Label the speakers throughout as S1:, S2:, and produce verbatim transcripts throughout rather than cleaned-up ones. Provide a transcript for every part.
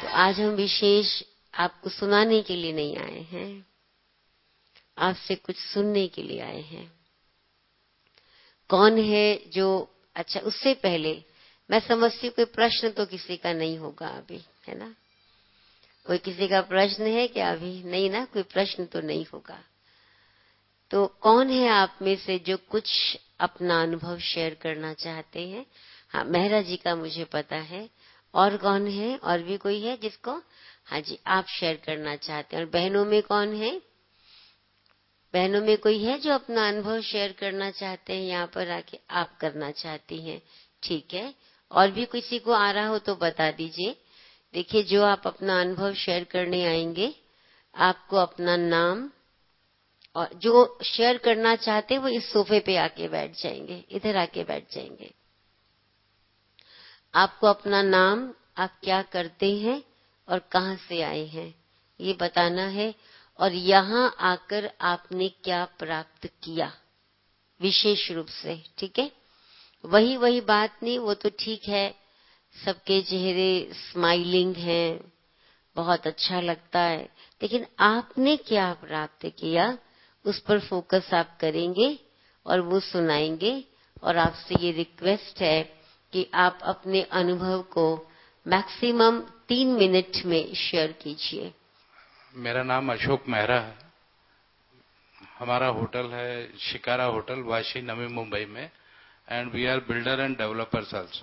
S1: आज हम विशेष आपको सुनाने के लिए नहीं आए हैं, आपसे कुछ सुनने के लिए आए हैं। कौन है जो, अच्छा उससे पहले मैं समझती हूँ कोई प्रश्न तो किसी का नहीं होगा अभी, है ना? कोई किसी का प्रश्न है क्या? अभी नहीं ना, कोई प्रश्न तो नहीं होगा। तो कौन है आप में से जो कुछ अपना अनुभव शेयर करना चाहते हैं? हाँ, मेहरा जी का मुझे पता है। और कौन है? और भी कोई है जिसको? हाँ जी, आप शेयर करना चाहते हैं। और बहनों में कौन है? बहनों में कोई है जो अपना अनुभव शेयर करना चाहते हैं? यहाँ पर आके आप करना चाहती हैं, ठीक है। और भी किसी को आ रहा हो तो बता दीजिए। देखिए, जो आप अपना अनुभव शेयर करने आएंगे, आपको अपना नाम, और जो शेयर करना चाहते हैं वो इस सोफे पे आके बैठ जाएंगे, इधर आके बैठ जाएंगे। आपको अपना नाम, आप क्या करते हैं और कहाँ से आए हैं ये बताना है, और यहाँ आकर आपने क्या प्राप्त किया विशेष रूप से, ठीक है। वही वही बात नहीं, वो तो ठीक है, सबके चेहरे स्माइलिंग हैं, बहुत अच्छा लगता है, लेकिन आपने क्या प्राप्त किया उस पर फोकस आप करेंगे और वो सुनाएंगे। और आपसे ये रिक्वेस्ट है कि आप अपने अनुभव को मैक्सिमम तीन मिनट में शेयर कीजिए।
S2: मेरा नाम अशोक मेहरा है। हमारा होटल है शिकारा होटल, वाशी, नवी मुंबई में, and we are builder and developers also.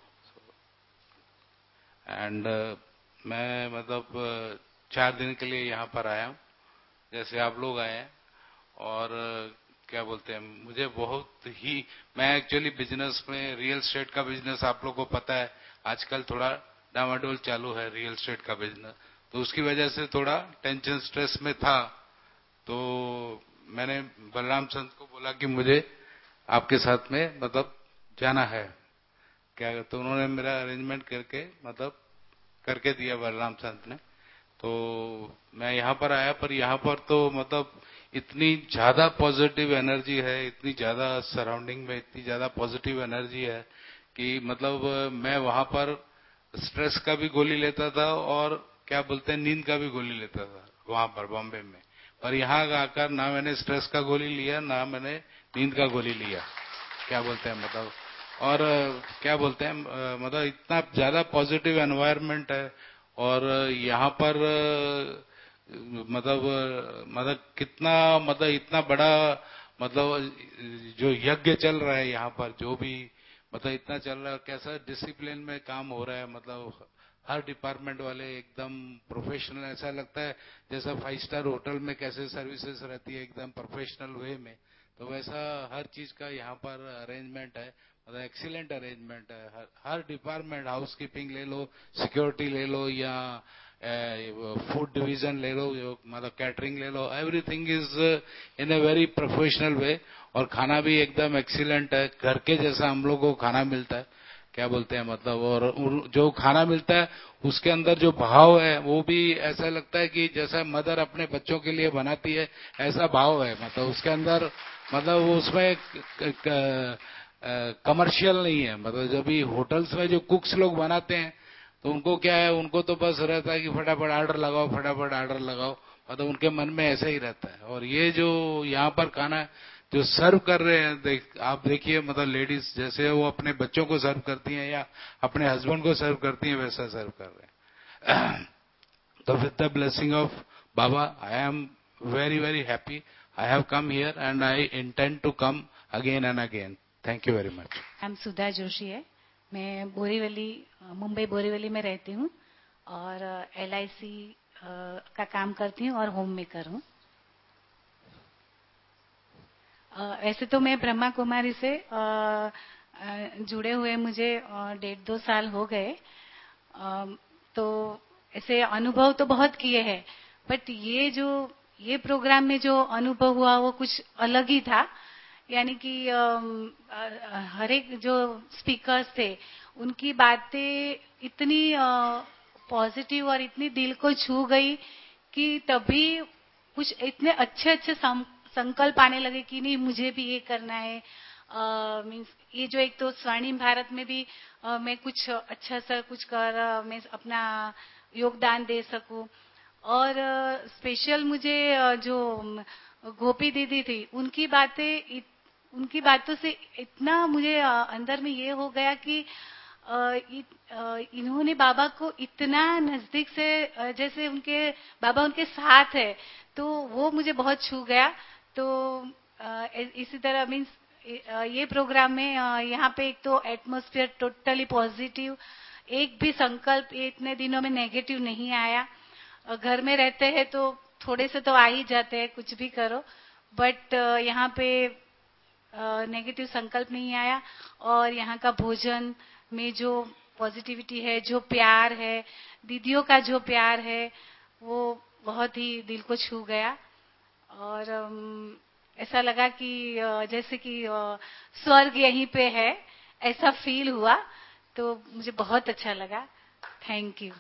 S2: And मैं मतलब uh, चार दिन के लिए यहाँ पर आया हूँ, जैसे आप लोग आए हैं। और uh, क्या बोलते हैं, मुझे बहुत ही, मैं एक्चुअली बिजनेस में, रियल एस्टेट का बिजनेस आप लोगों को पता है आजकल थोड़ा डामाडोल चालू है रियल एस्टेट का बिजनेस, तो उसकी वजह से थोड़ा टेंशन स्ट्रेस में था। तो मैंने बलराम संत को बोला कि मुझे आपके साथ में मतलब जाना है क्या, तो उन्होंने मेरा अरेंजमेंट करके मतलब करके दिया बलराम संत ने। तो मैं यहाँ पर आया, पर यहाँ पर तो मतलब इतनी ज्यादा पॉजिटिव एनर्जी है, इतनी ज्यादा सराउंडिंग में इतनी ज्यादा पॉजिटिव एनर्जी है कि मतलब मैं वहां पर स्ट्रेस का भी गोली लेता था और क्या बोलते हैं नींद का भी गोली लेता था वहां पर बॉम्बे में। पर यहाँ आकर ना मैंने स्ट्रेस का गोली लिया, ना मैंने नींद का गोली लिया, क्या बोलते हैं मतलब। और क्या बोलते हैं मतलब इतना ज्यादा पॉजिटिव एनवायरनमेंट है। और यहाँ पर मतलब मतलब कितना मतलब इतना बड़ा मतलब जो यज्ञ चल रहा है यहाँ पर, जो भी मतलब इतना चल रहा है, कैसा डिसिप्लिन में काम हो रहा है, मतलब हर डिपार्टमेंट वाले एकदम प्रोफेशनल, ऐसा लगता है जैसा फाइव स्टार होटल में कैसे सर्विसेज रहती है एकदम प्रोफेशनल वे में, तो वैसा हर चीज का यहाँ पर अरेंजमेंट है, मतलब एक्सीलेंट अरेंजमेंट है। हर, हर डिपार्टमेंट, हाउस कीपिंग ले लो, सिक्योरिटी ले लो, या फूड डिवीजन ले लो, मतलब कैटरिंग ले लो, everything is in a very professional way. और खाना भी एकदम एक्सीलेंट है, घर के जैसा हम लोग को खाना मिलता है, क्या बोलते हैं मतलब। और जो खाना मिलता है उसके अंदर जो भाव है वो भी ऐसा लगता है कि जैसा मदर अपने बच्चों के लिए बनाती है ऐसा भाव है, मतलब उसके अंदर, मतलब उसमें कमर्शियल नहीं है। मतलब जब भी होटल्स में जो कुक्स लोग बनाते हैं तो उनको क्या है, उनको तो बस रहता है कि फटाफट ऑर्डर लगाओ, फटाफट ऑर्डर लगाओ, मतलब उनके मन में ऐसा ही रहता है। और ये जो यहाँ पर खाना जो सर्व कर रहे हैं, देख, आप देखिए मतलब लेडीज जैसे वो अपने बच्चों को सर्व करती हैं या अपने हस्बैंड को सर्व करती हैं, वैसा सर्व कर रहे हैं। तो with the blessing of Baba I am very very happy. I have come here and I intend to come again and again. Thank you very much.
S3: नाम सुधा जोशी है, मैं बोरीवली, मुंबई बोरीवली में रहती हूँ और एल आई सी का काम करती हूँ और होम मेकर हूँ। ऐसे तो मैं ब्रह्मा कुमारी से जुड़े हुए मुझे डेढ़ दो साल हो गए, तो ऐसे अनुभव तो बहुत किए हैं, बट ये जो ये प्रोग्राम में जो अनुभव हुआ वो कुछ अलग ही था। यानी कि हर एक जो स्पीकर्स थे उनकी बातें इतनी पॉजिटिव और इतनी दिल को छू गई कि तभी कुछ इतने अच्छे अच्छे संकल्प आने लगे कि नहीं मुझे भी ये करना है, मीन्स ये जो एक तो स्वर्णिम भारत में भी uh, मैं कुछ अच्छा सा कुछ कर uh, मैं अपना योगदान दे सकूं। और स्पेशल uh, मुझे uh, जो गोपी दीदी थी उनकी बातें इत, उनकी बातों से इतना मुझे uh, अंदर में ये हो गया कि इन्होंने बाबा को इतना नजदीक से, जैसे उनके बाबा उनके साथ है, तो वो मुझे बहुत छू गया। तो इसी तरह मीन्स ये प्रोग्राम में यहाँ पे एक तो एटमॉस्फेयर टोटली पॉजिटिव, एक भी संकल्प इतने दिनों में नेगेटिव नहीं आया। घर में रहते हैं तो थोड़े से तो आ ही जाते हैं कुछ भी करो, बट यहाँ पे नेगेटिव संकल्प नहीं आया। और यहाँ का भोजन में जो पॉजिटिविटी है, जो प्यार है, दीदियों का जो प्यार है, वो बहुत ही दिल को छू गया। और ऐसा लगा कि जैसे कि स्वर्ग यहीं पे है, ऐसा फील हुआ। तो मुझे बहुत अच्छा लगा। Thank you.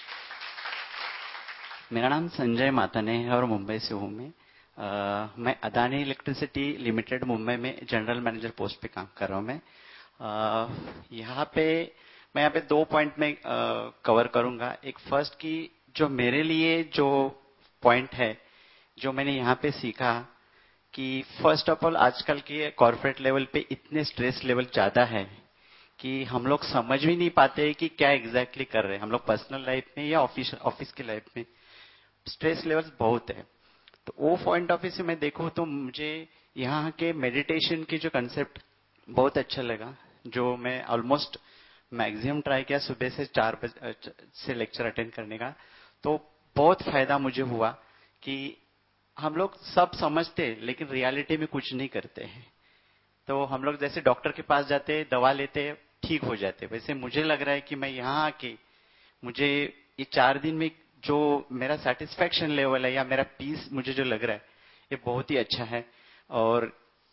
S4: मेरा नाम संजय माताने है और मुंबई से हूँ मैं। आ, मैं अदानी इलेक्ट्रिसिटी लिमिटेड मुंबई में जनरल मैनेजर पोस्ट पे काम कर रहा हूँ मैं। यहाँ पे मैं यहाँ पे दो पॉइंट में कवर करूंगा। एक फर्स्ट की जो मेरे लिए जो पॉइंट है जो मैंने यहाँ पे सीखा कि फर्स्ट ऑफ ऑल आजकल के कॉर्पोरेट लेवल पे इतने स्ट्रेस लेवल ज्यादा है कि हम लोग समझ भी नहीं पाते कि क्या एग्जैक्टली कर रहे हैं हम लोग पर्सनल लाइफ में या ऑफिस ऑफिस की लाइफ में। स्ट्रेस लेवल्स बहुत है। तो वो पॉइंट ऑफ व्यू से मैं देखूं तो मुझे यहाँ के मेडिटेशन की जो कंसेप्ट बहुत अच्छा लगा, जो मैं ऑलमोस्ट मैक्सिमम ट्राई किया सुबह से चार बजे से लेक्चर अटेंड करने का। तो बहुत फायदा मुझे हुआ कि हम लोग सब समझते लेकिन रियलिटी में कुछ नहीं करते हैं। तो हम लोग जैसे डॉक्टर के पास जाते, दवा लेते, ठीक हो जाते, वैसे मुझे लग रहा है कि मैं यहाँ आके मुझे ये चार दिन में जो मेरा सेटिस्फेक्शन लेवल है या मेरा पीस मुझे जो लग रहा है ये बहुत ही अच्छा है। और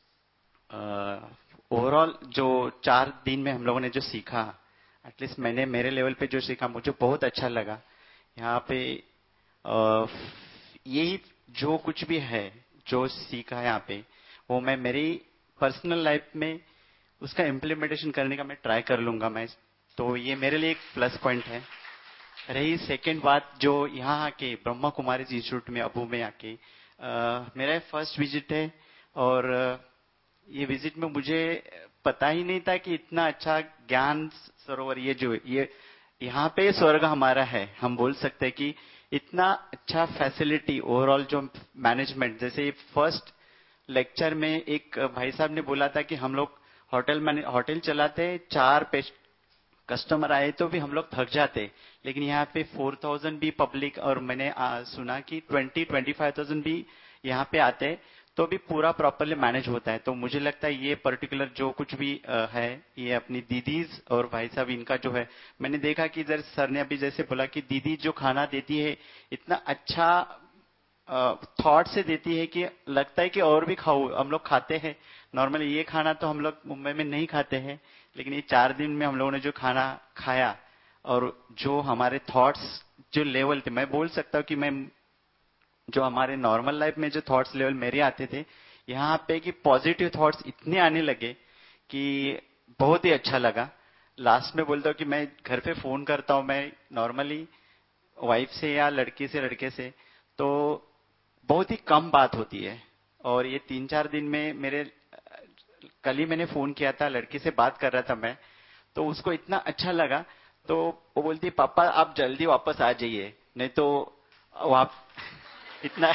S4: ओवरऑल जो चार दिन में हम लोगों ने जो सीखा, एटलीस्ट मैंने मेरे लेवल पे जो सीखा मुझे बहुत अच्छा लगा। यहाँ पे यही जो कुछ भी है जो सीखा है यहाँ पे, वो मैं मेरी पर्सनल लाइफ में उसका इम्प्लीमेंटेशन करने का मैं ट्राई कर लूंगा मैं। तो ये मेरे लिए एक प्लस पॉइंट है। रही सेकेंड बात, जो यहाँ आके ब्रह्मा कुमारी इंस्टीट्यूट में अबू में आके मेरा फर्स्ट विजिट है और ये विजिट में मुझे पता ही नहीं था कि इतना अच्छा ज्ञान सरोवर ये जो ये यहाँ पे स्वर्ग हमारा है। हम बोल सकते हैं कि इतना अच्छा फैसिलिटी ओवरऑल जो मैनेजमेंट, जैसे फर्स्ट लेक्चर में एक भाई साहब ने बोला था कि हम लोग होटल मैंने होटल चलाते, चार पेश कस्टमर आए तो भी हम लोग थक जाते, लेकिन यहाँ पे फोर थाउजेंड भी पब्लिक और मैंने आ, सुना कि ट्वेंटी ट्वेंटी फाइव थाउजेंड भी यहाँ पे आते तो भी पूरा प्रॉपरली मैनेज होता है। तो मुझे लगता है ये पर्टिकुलर जो कुछ भी आ, है ये अपनी दीदीज और भाई साहब इनका जो है, मैंने देखा कि इधर सर ने अभी जैसे बोला कि दीदी जो खाना देती है इतना अच्छा थॉट से देती है कि लगता है कि और भी खाओ। हम लोग खाते हैं नॉर्मली ये खाना तो हम लोग मुंबई में नहीं खाते हैं, लेकिन ये चार दिन में हम लोगों ने जो खाना खाया और जो हमारे थॉट्स जो लेवल थे, मैं बोल सकता हूँ कि मैं जो हमारे नॉर्मल लाइफ में जो थॉट्स लेवल मेरे आते थे, यहाँ पे कि पॉजिटिव थॉट्स इतने आने लगे कि बहुत ही अच्छा लगा। लास्ट में बोलता हूँ कि मैं घर पे फोन करता हूँ मैं नॉर्मली वाइफ से या लड़की से लड़के से, तो बहुत ही कम बात होती है। और ये तीन चार दिन में मेरे कल ही मैंने फोन किया था, लड़की से बात कर रहा था मैं, तो उसको इतना अच्छा लगा तो वो बोलती पापा आप जल्दी वापस आ जाइए नहीं तो आप इतना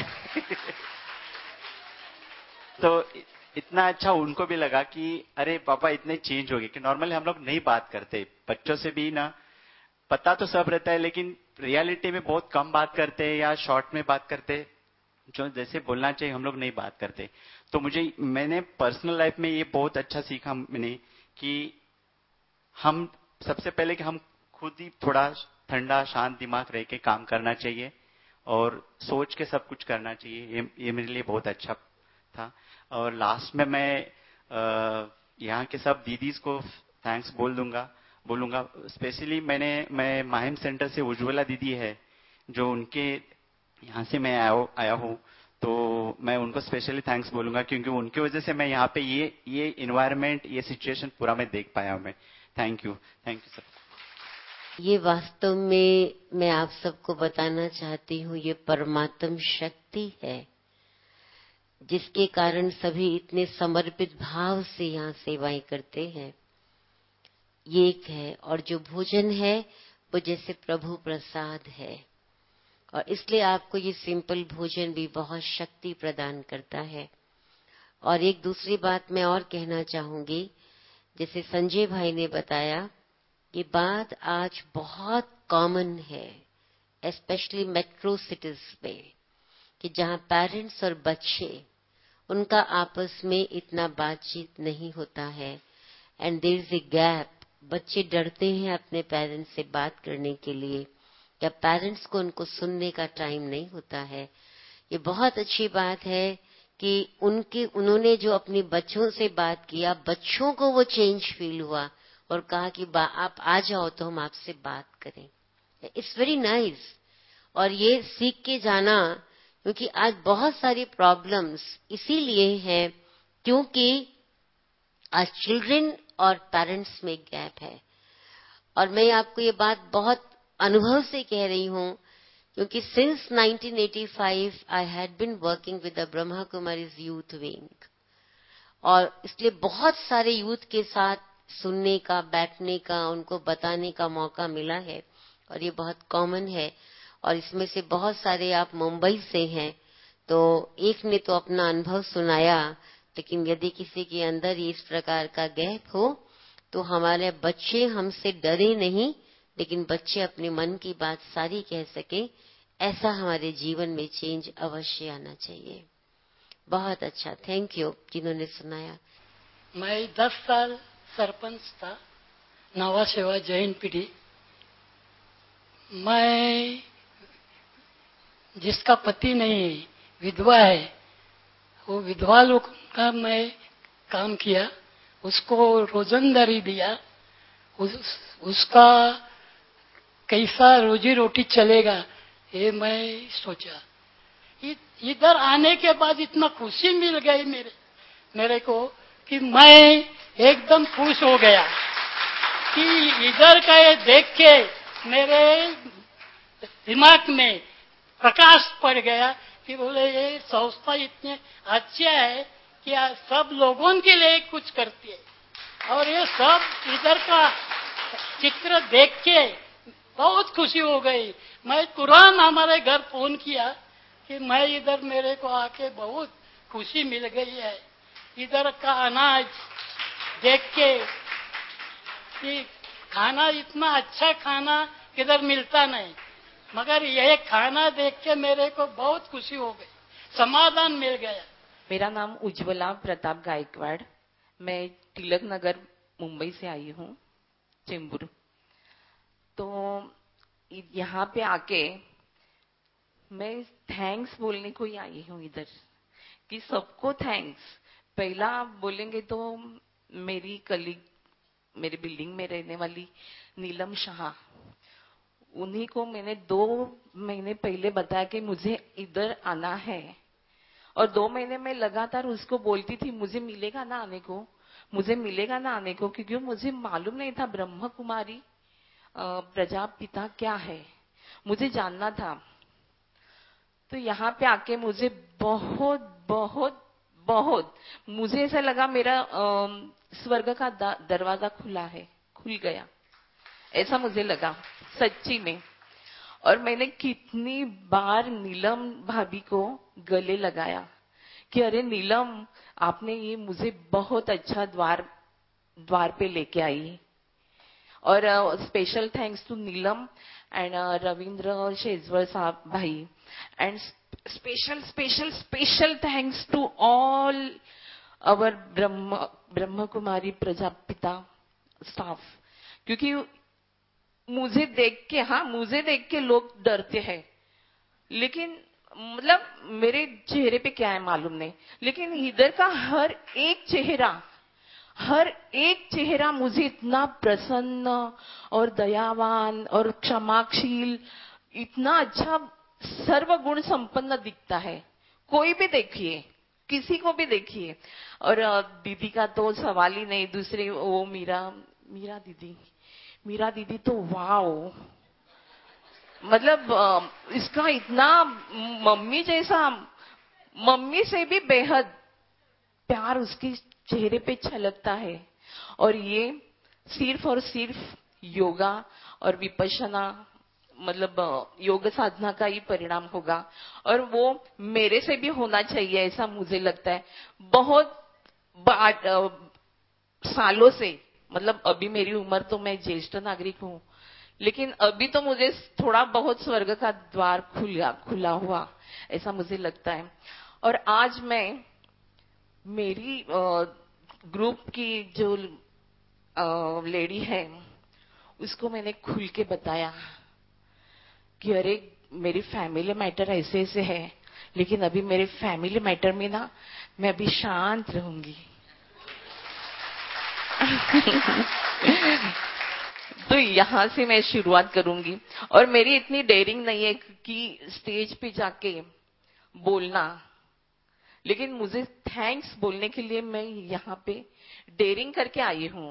S4: तो इतना अच्छा उनको भी लगा कि अरे पापा इतने चेंज हो गए कि नॉर्मली हम लोग नहीं बात करते बच्चों से भी ना, पता तो सब रहता है लेकिन रियलिटी में बहुत कम बात करते हैं या शॉर्ट में बात करते, जो जैसे बोलना चाहिए हम लोग नहीं बात करते। तो मुझे मैंने पर्सनल लाइफ में ये बहुत अच्छा सीखा मैंने कि हम सबसे पहले कि हम खुद ही थोड़ा ठंडा शांत दिमाग रह के काम करना चाहिए और सोच के सब कुछ करना चाहिए। ये, ये मेरे लिए बहुत अच्छा था। और लास्ट में मैं यहाँ के सब दीदीज को थैंक्स बोल दूंगा बोलूंगा स्पेशली मैंने मैं माहिम सेंटर से उज्ज्वला दीदी है जो उनके यहाँ से मैं आया, आया हूँ, तो मैं उनको स्पेशली थैंक्स बोलूंगा, क्योंकि उनकी वजह से मैं यहाँ पे ये ये इन्वायरमेंट, ये सिचुएशन पूरा मैं देख पाया हूँ मैं। Thank you, thank you sir.
S1: ये वास्तव में मैं आप सबको बताना चाहती हूँ, ये परमात्म शक्ति है जिसके कारण सभी इतने समर्पित भाव से यहाँ सेवाएं करते हैं। ये एक है, और जो भोजन है वो जैसे प्रभु प्रसाद है, और इसलिए आपको ये सिंपल भोजन भी बहुत शक्ति प्रदान करता है। और एक दूसरी बात मैं और कहना चाहूंगी, जैसे संजय भाई ने बताया, ये बात आज बहुत कॉमन है स्पेशली मेट्रो सिटीज में, कि जहां पेरेंट्स और बच्चे उनका आपस में इतना बातचीत नहीं होता है, and there is a gap. बच्चे डरते हैं अपने पेरेंट्स से बात करने के लिए, या पेरेंट्स को उनको सुनने का टाइम नहीं होता है। ये बहुत अच्छी बात है कि उनके उन्होंने जो अपने बच्चों से बात किया, बच्चों को वो चेंज फील हुआ और कहा कि आप आ जाओ तो हम आपसे बात करें। It's very nice. और ये सीख के जाना, क्योंकि आज बहुत सारी प्रॉब्लम्स इसीलिए हैं क्योंकि आज चिल्ड्रन और पेरेंट्स में गैप है। और मैं आपको ये बात बहुत अनुभव से कह रही हूँ, क्योंकि since nineteen eighty five I had been working with the Brahma Kumaris youth wing, और इसलिए बहुत सारे यूथ के साथ सुनने का, बैठने का, उनको बताने का मौका मिला है, और ये बहुत कॉमन है। और इसमें से बहुत सारे आप मुंबई से हैं, तो एक ने तो अपना अनुभव सुनाया, लेकिन यदि किसी के अंदर इस प्रकार का गैप हो तो हमारे बच्चे हमसे डरे नहीं, लेकिन बच्चे अपने मन की बात सारी कह सके, ऐसा हमारे जीवन में चेंज अवश्य आना चाहिए। बहुत अच्छा, थैंक यू जिन्होंने सुनाया।
S5: मैं दस साल सरपंच था, नवा सेवा जैन पीढ़ी। मैं जिसका पति नहीं, विधवा है, वो विधवा लोग का मैं काम किया, उसको रोजंदारी दिया, उस, उसका कैसा रोजी रोटी चलेगा ये मैं सोचा। इधर आने के बाद इतना खुशी मिल गई मेरे मेरे को कि मैं एकदम खुश हो गया कि इधर का ये देख के मेरे दिमाग में प्रकाश पड़ गया कि बोले ये संस्था इतने अच्छा है कि सब लोगों के लिए कुछ करती है। और ये सब इधर का चित्र देख के बहुत खुशी हो गई। मैं तुरंत हमारे घर फोन किया कि मैं इधर, मेरे को आके बहुत खुशी मिल गई है। इधर का अनाज देख के कि खाना इतना अच्छा खाना किधर मिलता नहीं, मगर यह खाना देख के मेरे को बहुत खुशी हो गई, समाधान मिल गया।
S6: मेरा नाम उज्ज्वला प्रताप गायकवाड़, मैं तिलक नगर मुंबई से आई हूँ, चेंबूर। तो यहाँ पे आके मैं थैंक्स बोलने को ही आई हूँ इधर, कि सबको थैंक्स। पहला बोलेंगे तो मेरी कलीग, मेरी बिल्डिंग में रहने वाली नीलम शाह, उन्हीं को मैंने दो महीने पहले बताया कि मुझे इधर आना है, और दो महीने में लगातार उसको बोलती थी मुझे मिलेगा ना आने को, मुझे मिलेगा ना आने को, क्योंकि मुझे मालूम नहीं था ब्रह्म कुमारी प्रजापिता क्या है, मुझे जानना था। तो यहाँ पे आके मुझे बहुत बहुत बहुत मुझे ऐसा लगा मेरा स्वर्ग का दरवाजा खुला है, खुल गया, ऐसा मुझे लगा सच्ची में। और मैंने कितनी बार नीलम भाभी को गले लगाया कि अरे नीलम, आपने ये मुझे बहुत अच्छा द्वार द्वार पे लेके आई। और special thanks to Neelam and Ravindra और शेजवर साहब भाई, and special special special thanks to all our Brahma Brahma Kumari Prajapita staff, क्योंकि मुझे देख के, हाँ मुझे देख के लोग डरते हैं, लेकिन मतलब मेरे चेहरे पे क्या है मालूम नहीं, लेकिन इधर का हर एक चेहरा हर एक चेहरा मुझे इतना प्रसन्न और दयावान और क्षमाशील, इतना अच्छा सर्वगुण संपन्न दिखता है। कोई भी देखिए, किसी को भी देखिए। और दीदी का तो सवाल ही नहीं, दूसरे वो मीरा मीरा दीदी मीरा दीदी तो वाओ, मतलब इसका इतना मम्मी जैसा, मम्मी से भी बेहद प्यार उसके चेहरे पे छलकता है। और ये सिर्फ और सिर्फ योगा और विपश्यना, मतलब योग साधना का ही परिणाम होगा। और वो मेरे से भी होना चाहिए ऐसा मुझे लगता है। बहुत सालों से, मतलब अभी मेरी उम्र तो मैं ज्येष्ठ नागरिक हूँ, लेकिन अभी तो मुझे थोड़ा बहुत स्वर्ग का द्वार खुला खुला हुआ ऐसा मुझे लगता है। और आज मैं मेरी ग्रुप की जो लेडी है उसको मैंने खुल के बताया कि अरे मेरी फैमिली मैटर ऐसे ऐसे है, लेकिन अभी मेरे फैमिली मैटर में ना मैं अभी शांत रहूंगी। तो यहां से मैं शुरुआत करूंगी। और मेरी इतनी डेयरिंग नहीं है कि स्टेज पे जाके बोलना, लेकिन मुझे थैंक्स बोलने के लिए मैं यहाँ पे डेयरिंग करके आई हूँ।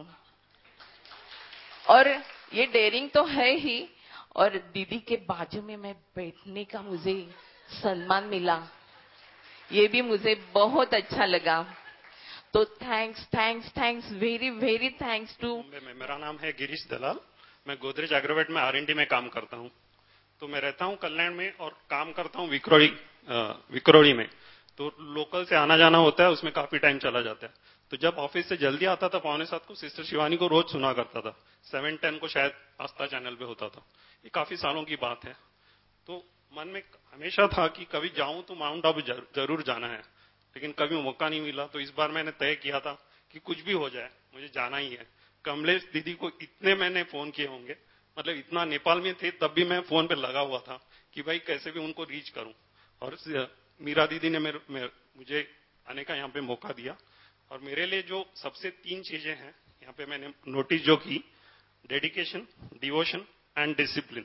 S6: और ये डेयरिंग तो है ही, और दीदी के बाजू में मैं बैठने का मुझे सम्मान मिला, ये भी मुझे बहुत अच्छा लगा। तो thanks thanks thanks very very thanks to.
S7: मेरा नाम है गिरीश दलाल, मैं गोदरेज एग्रोवेट में आर एंड डी में काम करता हूँ। तो मैं रहता हूँ कल्याण में और काम करता हूँ विक्रोड़ी विक्रोड़ी में। तो लोकल से आना जाना होता है, उसमें काफी टाइम चला जाता है। तो जब ऑफिस से जल्दी आता था पौने सात को, सिस्टर शिवानी को रोज सुना करता था। सेवन टेन को शायद आस्था चैनल पे होता था। ये काफी सालों की बात है। तो मन में हमेशा था कि कभी जाऊं तो माउंट आबू जरूर जाना है, लेकिन कभी मौका नहीं मिला। तो इस बार मैंने तय किया था कि कुछ भी हो जाए मुझे जाना ही है। कमलेश दीदी को इतने मैंने फोन किए होंगे, मतलब इतना नेपाल में थे तब भी मैं फोन पे लगा हुआ था कि भाई कैसे भी उनको रीच करूं। और मीरा दीदी ने मेरे, मेरे, मुझे आने का यहाँ पे मौका दिया। और मेरे लिए जो सबसे तीन चीजें हैं यहाँ पे मैंने नोटिस जो की, dedication, devotion and discipline,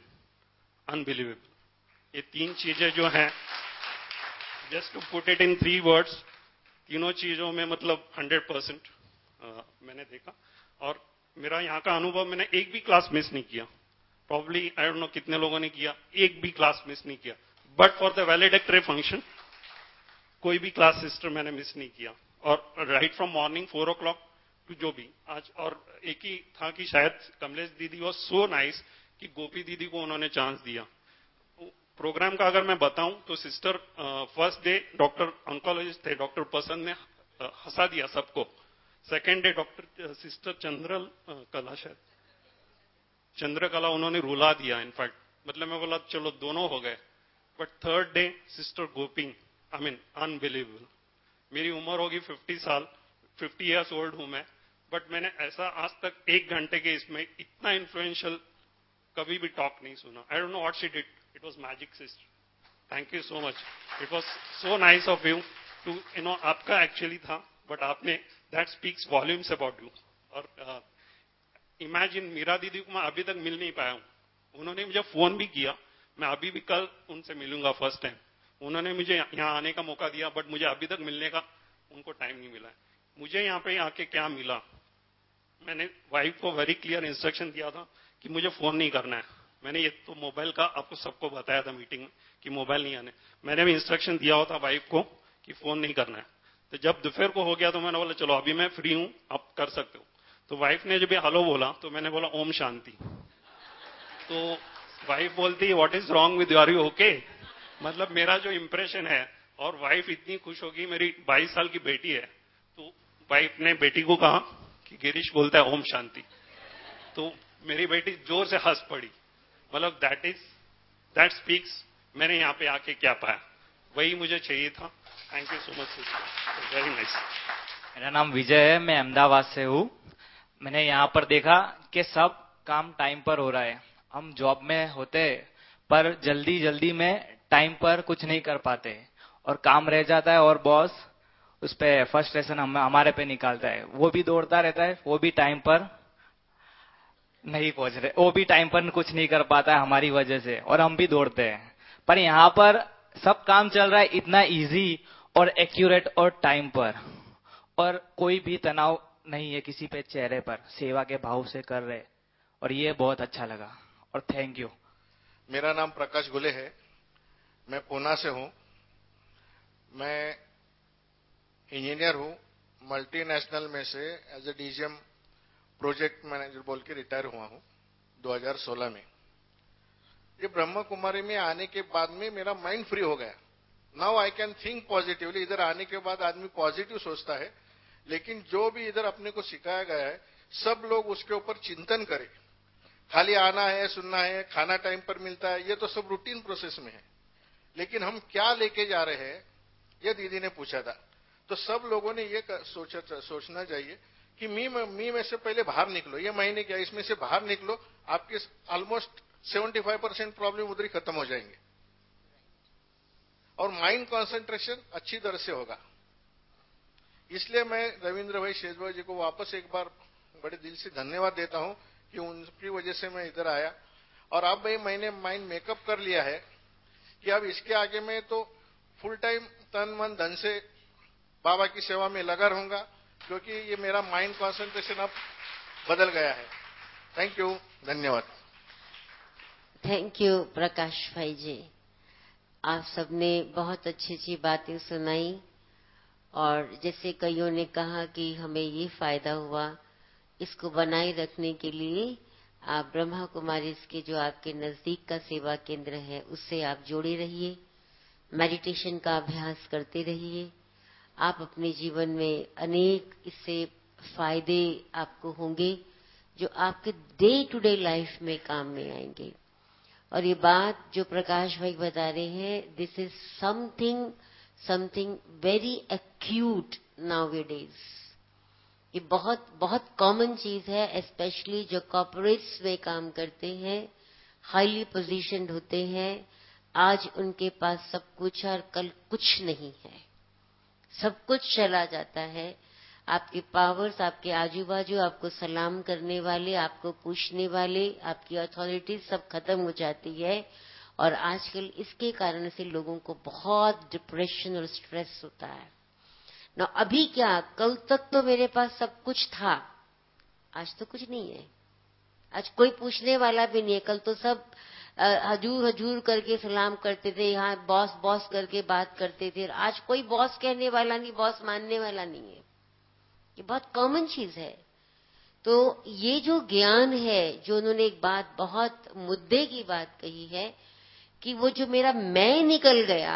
S7: unbelievable. ये तीन चीजें जो हैं, just to put it in three words, तीनों चीजों में मतलब हंड्रेड परसेंट मैंने देखा। और मेरा यहाँ का अनुभव, मैंने एक भी क्लास मिस नहीं किया। प्रॉब्ली आई डोंट नो कितने लोगों ने किया, एक भी क्लास मिस नहीं किया। But for the valedictory function कोई भी क्लास सिस्टर मैंने मिस नहीं किया। और right from morning four o'clock to जो भी आज। और एक ही था कि शायद कमलेश दीदी वॉज सो नाइस कि गोपी दीदी को उन्होंने चांस दिया। प्रोग्राम का अगर मैं बताऊं तो sister first day doctor oncologist थे, डॉक्टर प्रसन्न ने हंसा दिया सबको। Second day doctor sister Chandrakala शायद चंद्रकला उन्होंने रुला दिया। इनफैक्ट मतलब मैं बोला चलो दोनों हो गए। But third day sister Gopi, I mean unbelievable. मेरी उम्र होगी फिफ्टी साल, फिफ्टी इयर्स ओल्ड हूं मैं, बट मैंने ऐसा आज तक एक घंटे के इसमें इतना इन्फ्लुएंशियल कभी भी टॉक नहीं सुना। I don't know what she did, it was magic sister. Thank you so much, it was so nice of you too, you know आपका एक्चुअली था, बट आपने, that speaks volumes about you. और imagine uh, Meera दीदी को मैं अभी तक मिल नहीं पाया हूं। उन्होंने मुझे फोन भी किया, मैं अभी भी कल उनसे मिलूंगा फर्स्ट टाइम। उन्होंने मुझे यहाँ आने का मौका दिया, बट मुझे अभी तक मिलने का उनको टाइम नहीं मिला है। मुझे यहाँ पे आके क्या मिला, मैंने वाइफ को वेरी क्लियर इंस्ट्रक्शन दिया था कि मुझे फोन नहीं करना है। मैंने ये तो मोबाइल का आपको सबको बताया था मीटिंग में कि मोबाइल नहीं आने। मैंने भी इंस्ट्रक्शन दिया होता वाइफ को कि फोन नहीं करना है। तो जब दोपहर को हो गया तो मैंने बोला चलो अभी मैं फ्री हूं, आप कर सकते हो। तो वाइफ ने जब हेलो बोला तो मैंने बोला ओम शांति। तो वाइफ बोलती what is wrong with you, are you okay. मतलब मेरा जो इंप्रेशन है, और वाइफ इतनी खुश होगी, मेरी बाईस साल की बेटी है। तो वाइफ ने बेटी को कहा कि गिरीश बोलता है ओम शांति। तो मेरी बेटी जोर से हंस पड़ी। मतलब दैट इज दैट स्पीक्स मैंने यहाँ पे आके क्या पाया, वही मुझे चाहिए था। Thank you so much sister, very nice.
S8: मेरा नाम विजय है, मैं अहमदाबाद से हूँ। मैंने यहाँ पर देखा कि सब काम टाइम पर हो रहा है। हम जॉब में होते पर जल्दी जल्दी में टाइम पर कुछ नहीं कर पाते और काम रह जाता है और बॉस उस पे फ्रस्ट्रेशन हम हमारे पे निकालता है। वो भी दौड़ता रहता है, वो भी टाइम पर नहीं पहुंच रहे, वो भी टाइम पर कुछ नहीं कर पाता है हमारी वजह से, और हम भी दौड़ते हैं। पर यहाँ पर सब काम चल रहा है इतना इजी और एक्यूरेट और टाइम पर, और कोई भी तनाव नहीं है किसी पे चेहरे पर, सेवा के भाव से कर रहे, और ये बहुत अच्छा लगा और थैंक यू।
S9: मेरा नाम प्रकाश गुले है, मैं पूना से हूं। मैं इंजीनियर हूं, मल्टीनेशनल में से as a DGM project manager बोल के रिटायर हुआ हूं दो हज़ार सोलह में। ये ब्रह्मा कुमारी में आने के बाद में मेरा माइंड फ्री हो गया। Now I can think positively. इधर आने के बाद आदमी पॉजिटिव सोचता है, लेकिन जो भी इधर अपने को सिखाया गया है सब लोग उसके ऊपर चिंतन करें। खाली आना है, सुनना है, खाना टाइम पर मिलता है, ये तो सब रूटीन प्रोसेस में है, लेकिन हम क्या लेके जा रहे हैं ये दीदी ने पूछा था। तो सब लोगों ने ये सोचा सोचना चाहिए कि मी मी में से पहले बाहर निकलो। ये महीने क्या, इसमें से बाहर निकलो, आपके ऑलमोस्ट पचहत्तर परसेंट प्रॉब्लम उधर ही खत्म हो जाएंगे और माइंड कंसंट्रेशन अच्छी तरह से होगा। इसलिए मैं रविंद्र भाई शेजभाई जी को वापस एक बार बड़े दिल से धन्यवाद देता हूं कि उनकी वजह से मैं इधर आया। और अब भाई मैंने माइंड मेकअप कर लिया है कि अब इसके आगे मैं तो फुल टाइम तन मन धन से बाबा की सेवा में लगा रहूंगा, क्योंकि ये मेरा माइंड कंसंट्रेशन अब बदल गया है। थैंक यू, धन्यवाद।
S1: थैंक यू प्रकाश भाई जी, आप सबने बहुत अच्छी अच्छी बातें सुनाई, और जैसे कईयों ने कहा कि हमें ये फायदा हुआ, इसको बनाए रखने के लिए आप ब्रह्मा कुमारी के जो आपके नजदीक का सेवा केंद्र है उससे आप जोड़े रहिए, मेडिटेशन का अभ्यास करते रहिए। आप अपने जीवन में अनेक इससे फायदे आपको होंगे जो आपके डे टू डे लाइफ में काम में आएंगे। और ये बात जो प्रकाश भाई बता रहे हैं, this is something something very acute nowadays. ये बहुत बहुत कॉमन चीज है, स्पेशली जो कॉर्पोरेट्स में काम करते हैं, हाईली पोजीशन्ड होते हैं। आज उनके पास सब कुछ और कल कुछ नहीं है, सब कुछ चला जाता है। आपके पावर्स, आपके आजू बाजू आपको सलाम करने वाले, आपको पूछने वाले, आपकी अथॉरिटी सब खत्म हो जाती है। और आजकल इसके कारण से लोगों को बहुत डिप्रेशन और स्ट्रेस होता है ना। अभी क्या, कल तक तो मेरे पास सब कुछ था, आज तो कुछ नहीं है। आज कोई पूछने वाला भी नहीं है। कल तो सब हजूर हजूर करके सलाम करते थे, यहाँ बॉस बॉस करके बात करते थे। आज कोई बॉस कहने वाला नहीं, बॉस मानने वाला नहीं है। ये बहुत कॉमन चीज है। तो ये जो ज्ञान है, जो उन्होंने एक बात, बहुत मुद्दे की बात कही है कि वो जो मेरा मैं निकल गया,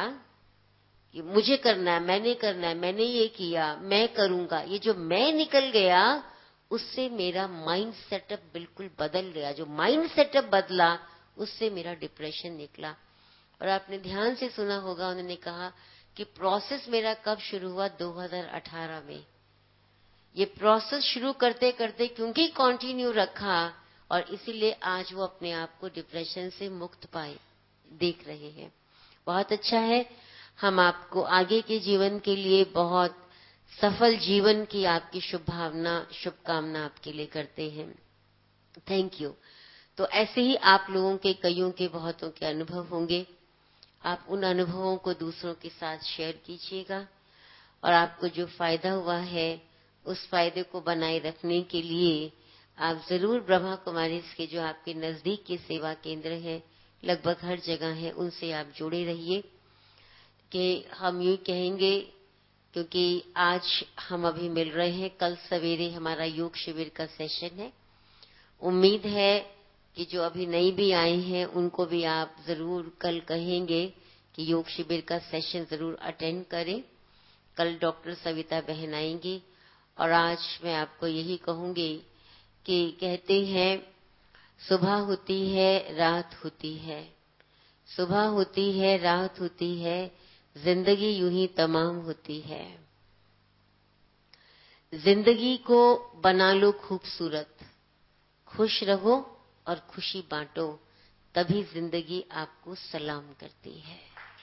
S1: कि मुझे करना है, मैंने करना है, मैंने ये किया, मैं करूंगा, ये जो मैं निकल गया, उससे मेरा माइंड सेटअप बिल्कुल बदल गया। जो माइंड सेटअप बदला उससे मेरा डिप्रेशन निकला। और आपने ध्यान से सुना होगा, उन्होंने कहा कि प्रोसेस मेरा कब शुरू हुआ, दो हज़ार अठारह में। ये प्रोसेस शुरू करते करते क्योंकि कंटिन्यू रखा, और इसीलिए आज वो अपने आप को डिप्रेशन से मुक्त पाए देख रहे हैं। बहुत अच्छा है। हम आपको आगे के जीवन के लिए बहुत सफल जीवन की आपकी शुभ भावना, शुभकामना आपके लिए करते हैं। Thank you. तो ऐसे ही आप लोगों के, कईयों के, बहुतों के अनुभव होंगे। आप उन अनुभवों को दूसरों के साथ शेयर कीजिएगा, और आपको जो फायदा हुआ है उस फायदे को बनाए रखने के लिए आप जरूर ब्रह्मा कुमारी के जो आपके नजदीक के सेवा केंद्र हैं, लगभग हर जगह है, उनसे आप जुड़े रहिए। कि हम यूं कहेंगे, क्योंकि आज हम अभी मिल रहे हैं, कल सवेरे हमारा योग शिविर का सेशन है। उम्मीद है कि जो अभी नई भी आए हैं उनको भी आप जरूर कल कहेंगे कि योग शिविर का सेशन जरूर अटेंड करें। कल डॉक्टर सविता बहन आएंगी। और आज मैं आपको यही कहूंगी कि कहते हैं, सुबह होती है, रात होती है, सुबह होती है, रात होती है, जिंदगी यूं ही तमाम होती है। जिंदगी को बना लो खूबसूरत, खुश रहो और खुशी बांटो, तभी जिंदगी आपको सलाम करती है।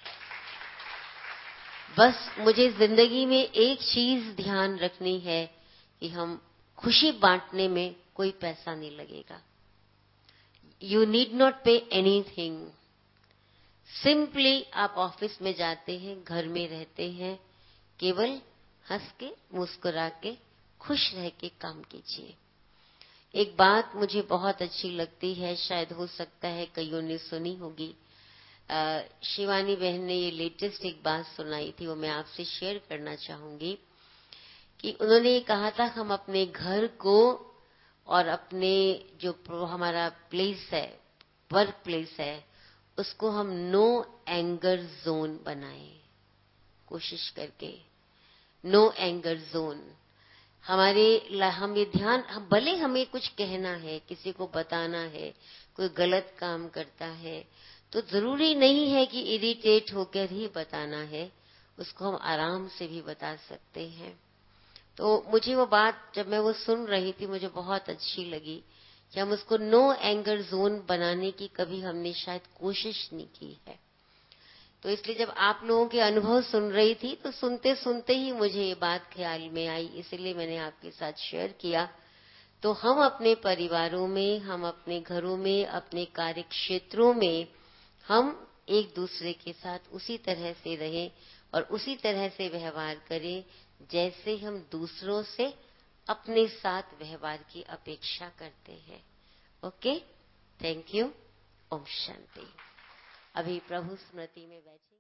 S1: बस मुझे जिंदगी में एक चीज ध्यान रखनी है कि हम खुशी बांटने में कोई पैसा नहीं लगेगा। You need not pay anything, simply आप ऑफिस में जाते हैं, घर में रहते हैं, केवल हंस के, मुस्कुरा के, खुश रह के काम कीजिए। एक बात मुझे बहुत अच्छी लगती है, शायद हो सकता है कईयों ने सुनी होगी। आ, शिवानी बहन ने ये लेटेस्ट एक बात सुनाई थी, वो मैं आपसे शेयर करना चाहूंगी कि उन्होंने ये कहा था, हम अपने घर को और अपने जो हमारा प्लेस है, वर्क प्लेस है, उसको हम नो एंगर जोन बनाएं, कोशिश करके नो एंगर जोन। हमारे हम ये ध्यान, हम भले हमें कुछ कहना है, किसी को बताना है, कोई गलत काम करता है, तो जरूरी नहीं है कि इरिटेट होकर ही बताना है, उसको हम आराम से भी बता सकते हैं। तो मुझे वो बात जब मैं वो सुन रही थी, मुझे बहुत अच्छी लगी कि हम उसको नो एंगर जोन बनाने की कभी हमने शायद कोशिश नहीं की है। तो इसलिए जब आप लोगों के अनुभव सुन रही थी, तो सुनते सुनते ही मुझे ये बात ख्याल में आई, इसलिए मैंने आपके साथ शेयर किया। तो हम अपने परिवारों में, हम अपने घरों में, अपने कार्य क्षेत्रों में हम एक दूसरे के साथ उसी तरह से रहें और उसी तरह से व्यवहार करें जैसे हम दूसरों से अपने साथ व्यवहार की अपेक्षा करते हैं। Okay, thank you. ओम शांति। अभी प्रभु स्मृति में बैठे।